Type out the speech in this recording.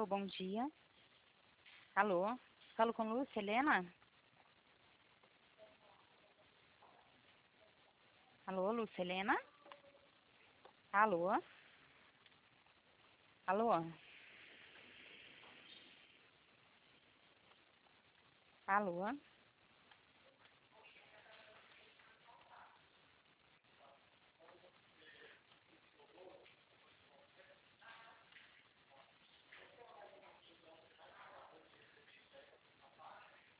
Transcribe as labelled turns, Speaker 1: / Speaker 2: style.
Speaker 1: bom dia. Alô, falo com Lúcia Helena? Alô, Lúcia Helena? Alô? Alô? Alô?